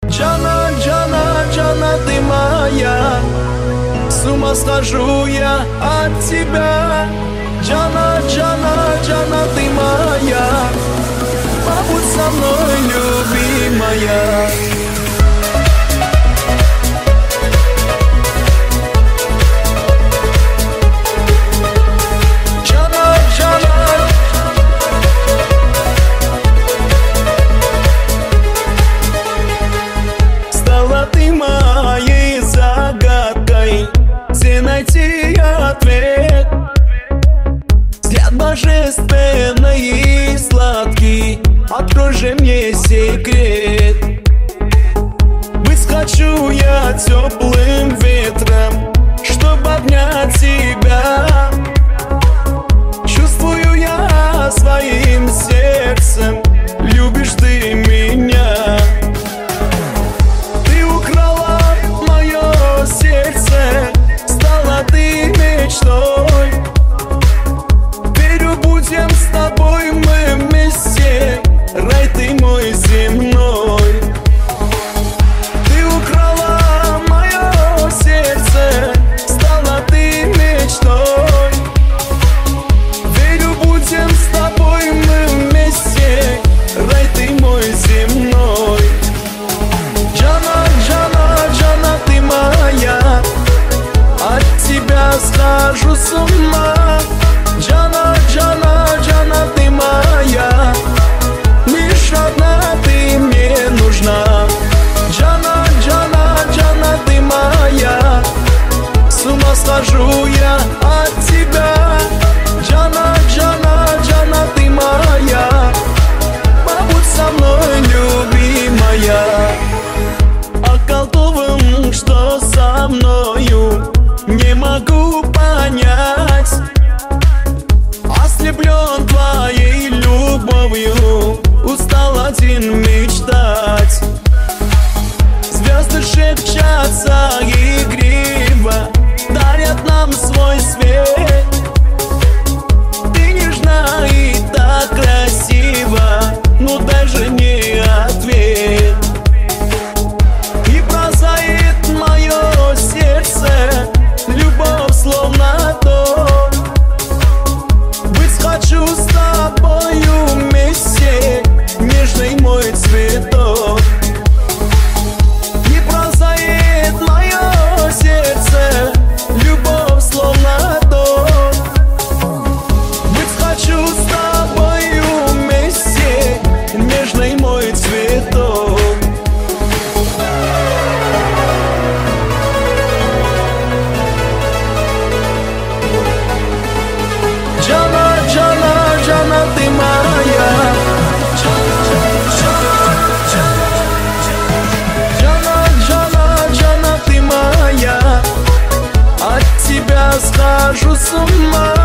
Джана, Джана, Джана, ты моя, с ума схожу я от тебя. Джана, Джана, Джана, ты моя, побудь со мной, любимая. Ты моей загадкой, где найти ответ? Взгляд божественный и сладкий, открой же мне секрет. Быть хочу я теплым ветром, чтоб обнять тебя. Чувствую я своим сердцем, любишь ты меня. Стала ты мечтой, верю, будем с тобой мы вместе, рай ты мой земной. Ты украла мое сердце, стала ты мечтой, верю, будем с тобой мы вместе, рай ты мой земной. Джана, Джана, Джана, ты моя, от тебя схожу с ума. Джана, Джана, Джана, ты моя, лишь одна ты мне нужна. Джана, Джана, Джана, ты моя, с ума схожу я от тебя. Джана, Джана, Джана, ты моя, побудь со мной, любимая. Околдован, что со мною, не могу понять. Ослеплен твоей любовью, устал один мечтать. Звезды шепчатся игриво, дарят нам свой свет. Ты нежна и так красива, ну дай же мне ответ. И прозает мое сердце, любовь словно дом. Быть хочу с тобою вместе, нежный мой цветок. И прозает мое сердце, любовь словно дом. Быть хочу с тобою вместе, нежный мой цветок. Джана, Джана, Джана, ты моя. Джана, Джана, Джана, ты моя, от тебя схожу с ума.